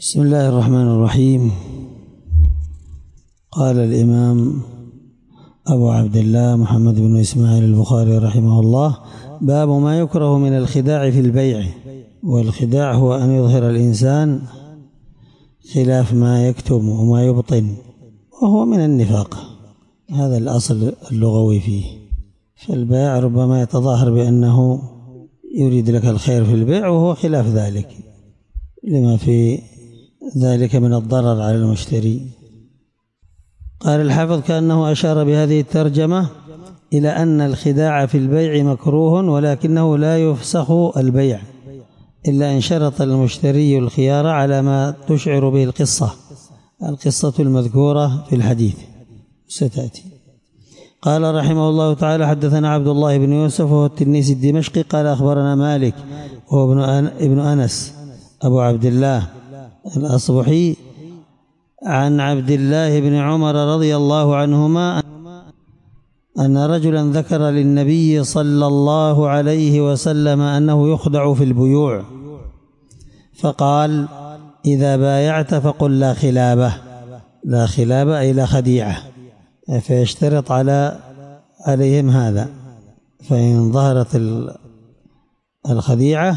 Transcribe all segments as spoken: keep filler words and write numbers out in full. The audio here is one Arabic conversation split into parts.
بسم الله الرحمن الرحيم. قال الإمام أبو عبد الله محمد بن إسماعيل البخاري رحمه الله: باب ما يكره من الخداع في البيع. والخداع هو أن يظهر الإنسان خلاف ما يكتم وما يبطن، وهو من النفاق، هذا الأصل اللغوي فيه. فالبيع ربما يتظاهر بأنه يريد لك الخير في البيع وهو خلاف ذلك، لما في ذلك من الضرر على المشتري. قال الحافظ: كأنه أشار بهذه الترجمة إلى أن الخداع في البيع مكروه، ولكنه لا يفسخ البيع إلا إن شرط المشتري الخيار على ما تشعر به القصة القصة المذكورة في الحديث ستأتي. قال رحمه الله تعالى: حدثنا عبد الله بن يوسف وهو التنيسي الدمشقي قال أخبرنا مالك وهو ابن أنس أبو عبد الله الأصبحي عن عبد الله بن عمر رضي الله عنهما أن رجلا ذكر للنبي صلى الله عليه وسلم أنه يخدع في البيوع، فقال: إذا بايعت فقل لا خلابة. لا خلابة أي لا خديعة، فيشترط على عليهم هذا، فإن ظهرت الخديعة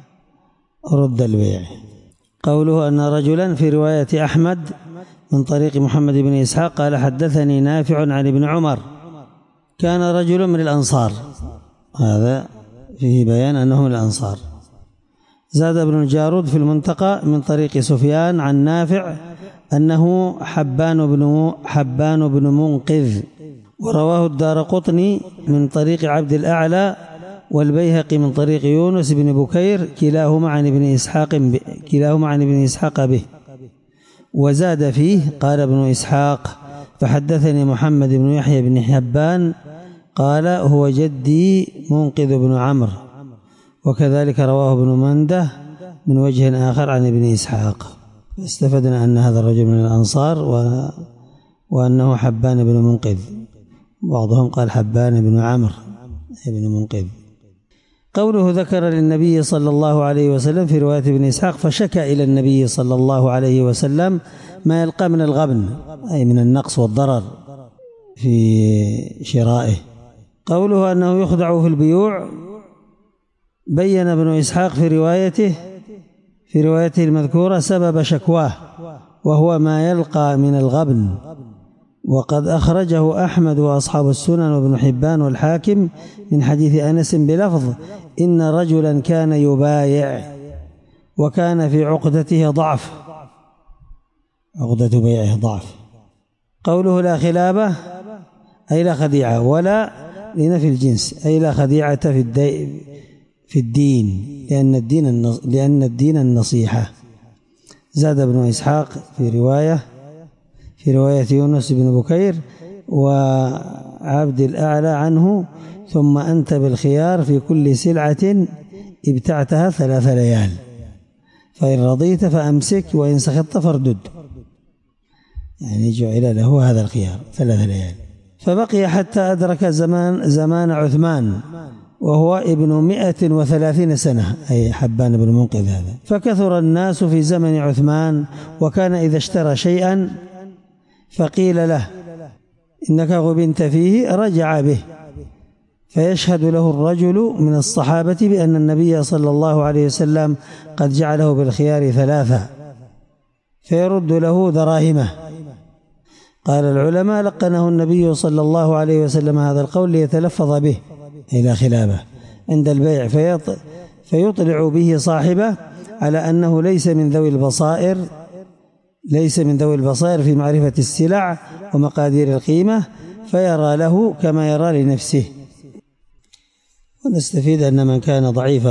رد البيع. قوله أن رجلا في رواية أحمد من طريق محمد بن إسحاق قال: حدثني نافع عن ابن عمر كان رجل من الأنصار، هذا فيه بيان أنه من الأنصار. زاد ابن الجارود في المنتقى من طريق سفيان عن نافع أنه حبان بن حبان بن منقذ، ورواه الدارقطني من طريق عبد الأعلى والبيهقي من طريق يونس بن بكير كلاهما عن ابن إسحاق كلاهما عن ابن إسحاق به. وزاد فيه: قال ابن إسحاق: فحدثني محمد بن يحيى بن حبان قال هو جدي منقذ بن عمرو، وكذلك رواه ابن منده من وجه آخر عن ابن إسحاق. استفدنا أن هذا الرجل من الأنصار و... وأنه حبان بن منقذ، بعضهم قال حبان بن عمرو بن منقذ. قوله ذكر للنبي صلى الله عليه وسلم في رواية ابن إسحاق: فشكى إلى النبي صلى الله عليه وسلم ما يلقى من الغبن، أي من النقص والضرر في شرائه. قوله أنه يخدع في البيوع، بين ابن إسحاق في روايته في روايته المذكورة سبب شكواه، وهو ما يلقى من الغبن، وقد أخرجه أحمد وأصحاب السنن وابن حبان والحاكم من حديث أنس بلفظ: إن رجلا كان يبايع وكان في عقدته ضعف، عقدة بيعه ضعف. قوله لا خلابة أي لا خديعة، ولا لنفي الجنس أي لا خديعة في الدين في الدين لأن الدين لأن الدين النصيحة. زاد ابن إسحاق في رواية في رواية يونس بن بكير وعبد الأعلى عنه: ثم أنت بالخيار في كل سلعة ابتعتها ثلاث ليال، فإن رضيت فأمسك وإن سخطت فاردد. يعني جعل له هذا الخيار ثلاث ليال. فبقي حتى أدرك زمان زمان عثمان وهو ابن مئة وثلاثين سنة، أي حبان بن منقذ هذا. فكثر الناس في زمن عثمان، وكان إذا اشترى شيئا فقيل له إنك غبنت فيه رجع به، فيشهد له الرجل من الصحابة بأن النبي صلى الله عليه وسلم قد جعله بالخيار ثلاثة، فيرد له دراهمه. قال العلماء: لقنه النبي صلى الله عليه وسلم هذا القول ليتلفظ به إلى خلابه عند البيع، فيطلع به صاحبه على أنه ليس من ذوي البصائر ليس من ذوي البصائر في معرفة السلع ومقادير القيمة، فيرى له كما يرى لنفسه. ونستفيد أن من كان ضعيف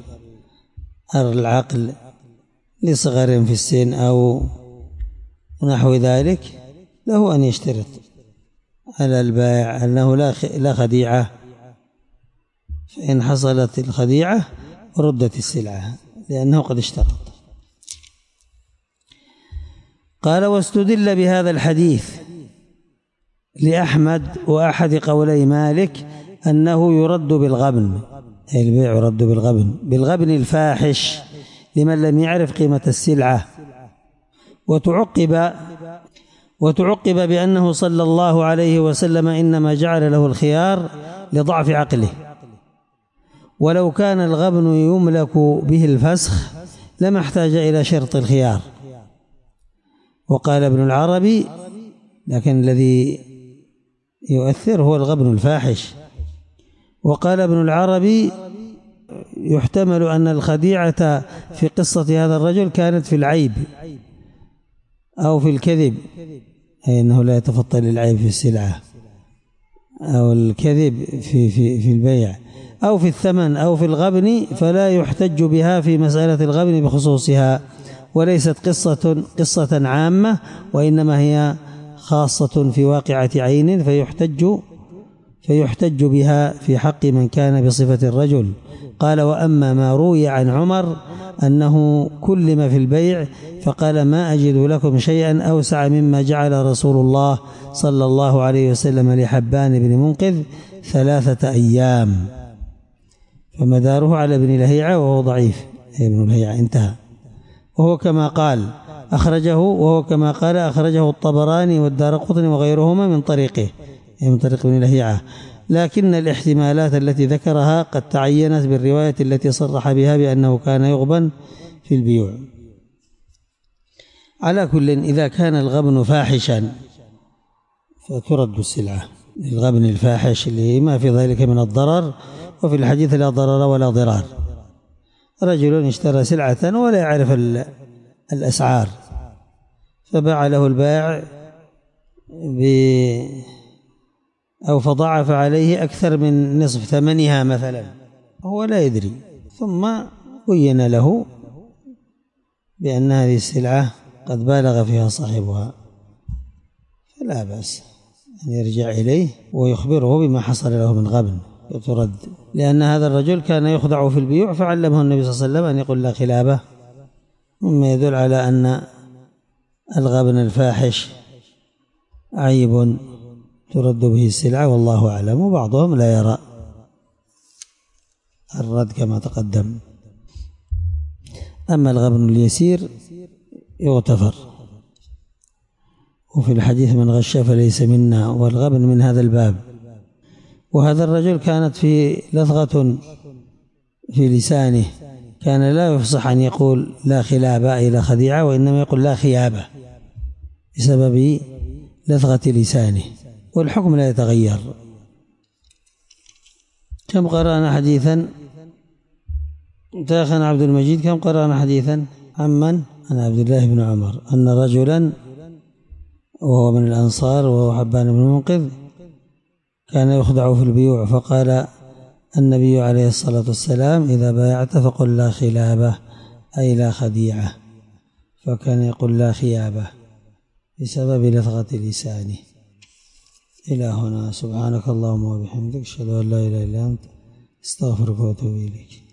العقل لصغر في السن أو نحو ذلك له أن يشترط على البائع أنه لا خديعة، فإن حصلت الخديعة ردت السلعة لأنه قد اشترط. قال: واستدل بهذا الحديث لأحمد وأحد قولي مالك أنه يرد بالغبن، أي البيع يرد بالغبن بالغبن الفاحش لمن لم يعرف قيمة السلعة وتعقب وتعقب بأنه صلى الله عليه وسلم إنما جعل له الخيار لضعف عقله، ولو كان الغبن يملك به الفسخ لما احتاج إلى شرط الخيار. وقال ابن العربي: لكن الذي يؤثر هو الغبن الفاحش. وقال ابن العربي: يحتمل أن الخديعة في قصة هذا الرجل كانت في العيب أو في الكذب، أي أنه لا يتفطن العيب في السلعة، أو الكذب في في في البيع، أو في الثمن، أو في الغبن، فلا يحتج بها في مسألة الغبن بخصوصها، وليست قصة قصة عامة، وإنما هي خاصة في واقعة عين، فيحتج فيحتج بها في حق من كان بصفة الرجل. قال: وأما ما روي عن عمر أنه كلم في البيع فقال: ما أجد لكم شيئا أوسع مما جعل رسول الله صلى الله عليه وسلم لحبان بن منقذ ثلاثة أيام، فمداره على ابن لهيعة وهو ضعيف. ابن لهيعة انتهى. وهو كما قال أخرجه وهو كما قال أخرجه الطبراني والدارقطني وغيرهما من طريقه، من طريق ابن لهيعة، لكن الاحتمالات التي ذكرها قد تعينت بالرواية التي صرح بها بأنه كان يغبن في البيوع. على كل، إذا كان الغبن فاحشا فترد السلعة للغبن الفاحش اللي ما في ذلك من الضرر. وفي الحديث: لا ضرر ولا ضرار. رجل اشترى سلعة ولا يعرف الأسعار، فباع له البائع ب أو فضاعف عليه أكثر من نصف ثمنها مثلا، هو لا يدري، ثم بين له بأن هذه السلعة قد بالغ فيها صاحبها، فلا بأس أن يرجع إليه ويخبره بما حصل له من غبن فترد، لأن هذا الرجل كان يخدع في البيوع، فعلمه النبي صلى الله عليه وسلم أن يقول لا خلابة، مما يدل على أن الغبن الفاحش عيب ترد به السلعة، والله أعلم. وبعضهم لا يرى الرد كما تقدم. أما الغبن اليسير يغتفر. وفي الحديث: من غش فليس منا، والغبن من هذا الباب. وهذا الرجل كانت في لثغة في لسانه، كان لا يفصح أن يقول لا خلابة أي لا خديعة، وإنما يقول لا خيابة بسبب لثغة لسانه، والحكم لا يتغير. كم قرأنا حديثا تاخنا عبد المجيد؟ كم قرأنا حديثا عمن؟ عن عبد الله بن عمر أن رجلا وهو من الأنصار وهو حبان بن منقذ كان يخدع في البيوع، فقال النبي عليه الصلاة والسلام: إذا بايعت فقل لا خلابة أي لا خديعة، فكان يقول لا خيابة بسبب لثغة لسانه. إلى هنا. سبحانك اللهم وبحمدك، أشهد أن لا إله إلا أنت، أستغفرك وأتوب إليك.